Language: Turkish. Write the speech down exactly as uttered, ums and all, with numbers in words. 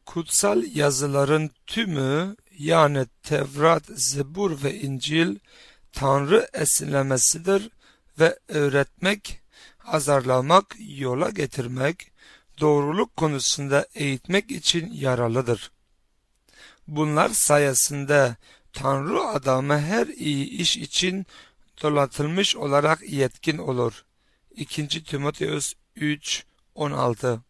Kutsal yazıların tümü, yani Tevrat, Zebur ve İncil, Tanrı esinlemesidir ve öğretmek, azarlamak, yola getirmek, doğruluk konusunda eğitmek için yaralıdır. Bunlar sayesinde Tanrı adamı her iyi iş için donatılmış olarak yetkin olur. İkinci Timoteus üç on altı